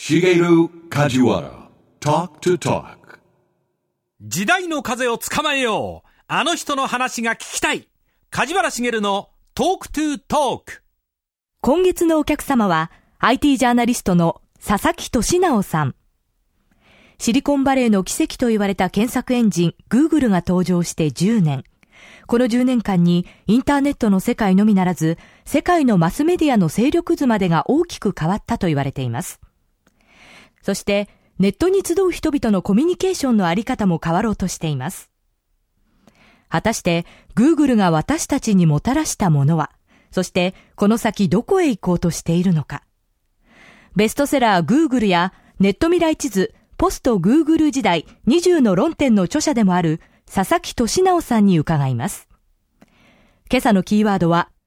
Shigeru Kajiwara Talk to Talk。 時代の風をつかまえよう。あの人の話が聞きたい。梶原茂のトークトゥートーク。 今月のお客様は IT ジャーナリストの佐々木俊直さん。シリコンバレーの奇跡と言われた検索エンジン Google が登場して10年。この10年間にインターネットの世界のみならず、世界のマスメディアの勢力図までが大きく変わったと言われています。そしてネットに集う人々のコミュニケーションのあり方も変わろうとしています。果たして Google が私たちにもたらしたものは、そしてこの先どこへ行こうとしているのか。ベストセラー Google やネット未来地図ポスト Google 時代20の論点の著者でもある佐々木俊直さんに伺います。今朝のキーワードは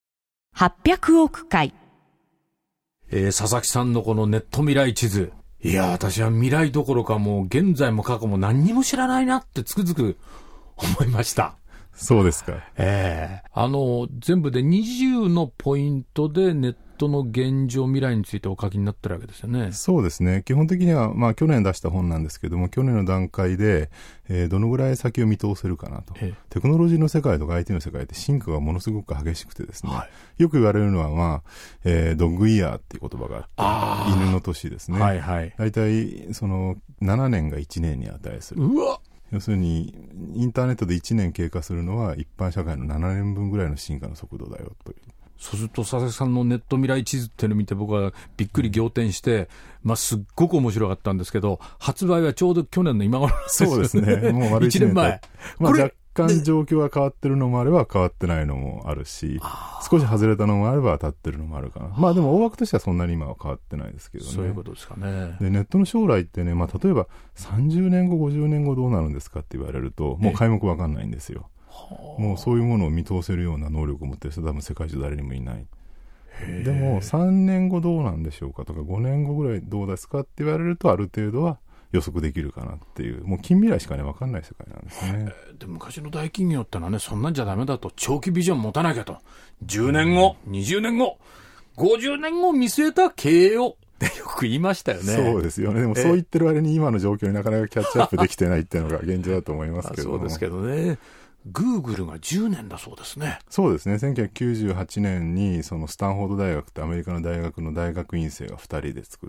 800億回。 佐々木さんのこのネット未来地図。いや、私は未来どころかもう現在も過去も何にも知らないなってつくづく思いました。 そうですか。 全部で20のポイントでネットの現状未来についてお書きになってるわけですよね。 そうですね。基本的には、去年出した本なんですけども、去年の段階で、どのぐらい先を見通せるかなと。テクノロジーの世界とか IT の世界って進化がものすごく激しくてですね。よく言われるのは、ドッグイヤーっていう言葉があって、犬の年ですね。だいたい、7年が1年に値する。 うわ！ 要するに、インターネットで1年経過するのは一般社会の7年分ぐらいの進化の速度だよという。 そうすると佐々木さんのネット未来地図っていうのを見て僕はびっくり仰天して、すっごく面白かったんですけど、発売はちょうど去年の今頃ですね。 そうですね。もう丸1年前。若干状況が変わってるのもあれば変わってないのもあるし、少し外れたのもあれば当たってるのもあるかな。でも大枠としてはそんなに今は変わってないですけどね。 そういうことですかね。 で、ネットの将来ってね、例えば30年後、50年後どうなるんですかって言われると、もう皆目わかんないんですよ。もうそういうものを見通せるような能力を持ってる人は多分世界中誰にもいない。でも3年後どうなんでしょうかとか5年後ぐらいどうですかって言われるとある程度は予測できるかなっていう、もう近未来しかね分かんない世界なんですね。 で昔の大企業ってのはね、そんなんじゃダメだと、長期ビジョン持たなきゃと、10年後、20年後、50年後を見据えた経営をってよく言いましたよね。 そうですよね。でもそう言ってる割に今の状況になかなかキャッチアップできてないっていうのが現状だと思いますけども。 そうですけどね。Google が10年だそうですね。 そうですね。1998年にそのスタンフォード大学ってアメリカの大学の大学院生が2人で作って、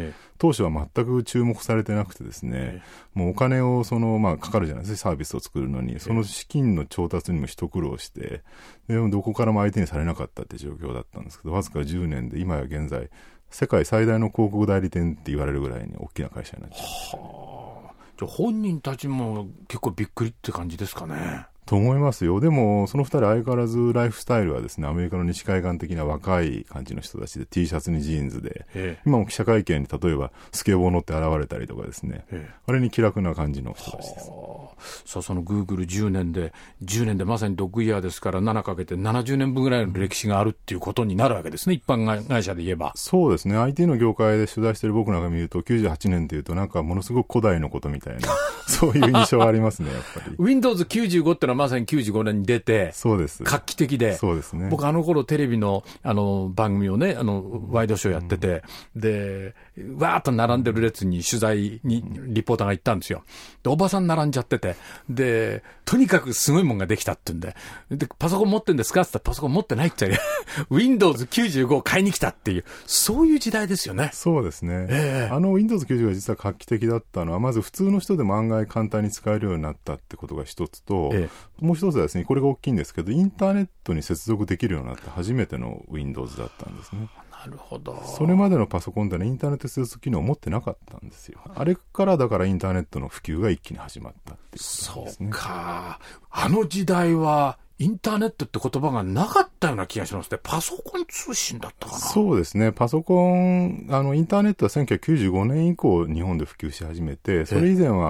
当初は全く注目されてなくてですね、もうお金をかかるじゃないですか、サービスを作るのに、その資金の調達にも一苦労して、でもどこからも相手にされなかったって状況だったんですけど、わずか10年で今や現在世界最大の広告代理店って言われるぐらいに大きな会社になっちゃう。 じゃあ本人たちも結構びっくりって感じですかね。 と思いますよ。でもその二人相変わらずライフスタイルはですね、アメリカの西海岸的な若い感じの人たちで T シャツにジーンズで、今も記者会見に例えばスケボー乗って現れたりとかですね、あれに気楽な感じの人たちです。 さあその Google10 年でまさにドッグイヤーですから7かけて70年分ぐらいの歴史があるっていうことになるわけですね、一般会社で言えば。 そうですね。 IT の業界で取材してる僕なんか見ると98年っていうとなんかものすごく古代のことみたいなそういう印象がありますね、やっぱり。 Windows95 ってのはまさに95年に出て、 そうです。 画期的で、 そうですね。 僕頃テレビの番組をね、ワイドショーやってて、でわーっと並んでる列に取材にリポーターが行ったんですよ。でおばさん並んじゃってて、でとにかくすごいもんができたって言うんで、パソコン持ってんですかって言ったらパソコン持ってないって言ったらWindows95 を買いに来たっていう、そういう時代ですよね。 そうですね。Windows95 が実は画期的だったのは、まず普通の人でも案外簡単に使えるようになったってことが一つと、もう一つはですね、これが大きいんですけど、インターネットに接続できるようになった初めての Windows だったんですね。 なるほど。 それまでのパソコンってインターネット接続機能を持ってなかったんですよ。あれからだからインターネットの普及が一気に始まったっていうことですね。 そうか。あの時代はインターネットって言葉がなかったような気がしますね。パソコン通信だったかな。 そうですね。パソコン、インターネットは1995年以降日本で普及し始めて、それ以前は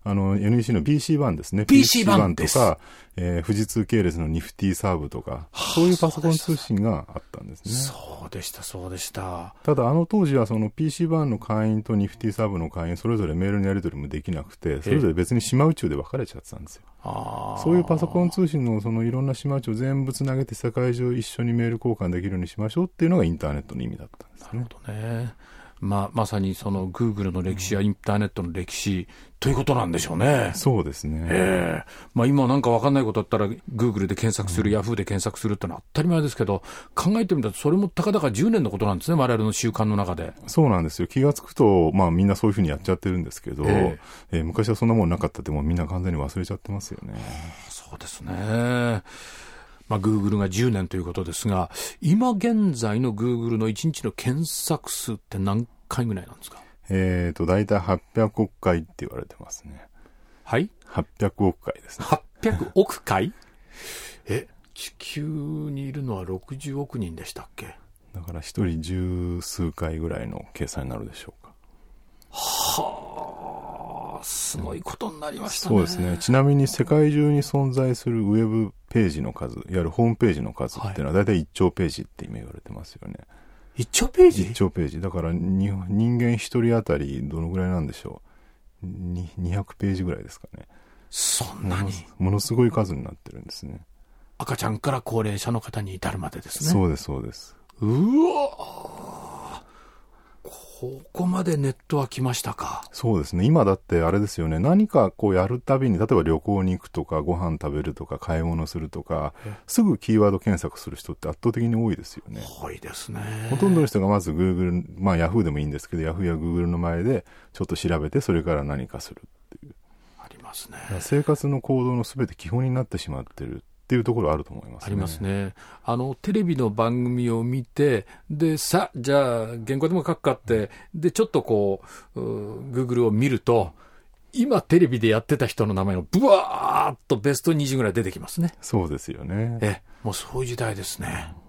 NEC の PC 版ですね。 PC 版とか、富士通系列のニフティサーブとか、そういうパソコン通信があったんですね。 そうでしたそうでした。 ただ当時はその PC 版の会員とニフティサーブの会員それぞれメールのやり取りもできなくて、それぞれ別に島宇宙で分かれちゃってたんですよ。そういうパソコン通信のいろんな島宇宙を全部つなげて世界中一緒にメール交換できるようにしましょうっていうのがインターネットの意味だったんですね。 なるほどね。 まさにその Google の歴史やインターネットの歴史ということなんでしょうね。 そうですね。 今なんか分かんないことだったら Google で検索する、Yahoo で検索するってのは当たり前ですけど、考えてみたらそれもたかだか10年のことなんですね、我々の習慣の中で。 そうなんですよ。気がつくと、みんなそういうふうにやっちゃってるんですけど、昔はそんなもんなかったってもうみんな完全に忘れちゃってますよね。 そうですね。Google が10年ということですが、今現在の Google の1日の検索数って何回ぐらいなんですか？ だいたい800億回って言われてますね。 はい ?800 億回ですね。 800億回地球にいるのは60億人でしたっけ？ だから一人十数回ぐらいの計算になるでしょうか。 はあ、すごいことになりましたね。 そうですね。ちなみに世界中に存在するウェブページの数、いわゆるホームページの数っていうのはだいたい1兆ページって今言われてますよね。 1兆ページ ?1 兆ページ。だから人間一人当たりどのぐらいなんでしょう。200ページぐらいですかね。 そんなにものすごい数になってるんですね。 赤ちゃんから高齢者の方に至るまでですね。 そうです、そうです。 うわ、ここまでネットは来ましたか。 そうですね。今だってあれですよね。何かこうやるたびに、例えば旅行に行くとか、ご飯食べるとか、買い物するとか、すぐキーワード検索する人って圧倒的に多いですよね。 多いですね。 ほとんどの人がまず Google、Yahoo でもいいんですけど、Yahoo や Google の前でちょっと調べて、それから何かするっていう。 ありますね。 生活の行動のすべて基本になってしまってるっていうところあると思いますね。 ありますね。テレビの番組を見て、で、じゃあ、原稿でも書くかって、で、ちょっとGoogle を見ると、今テレビでやってた人の名前がブワーッとベスト20ぐらい出てきますね。 そうですよね。 もうそういう時代ですね。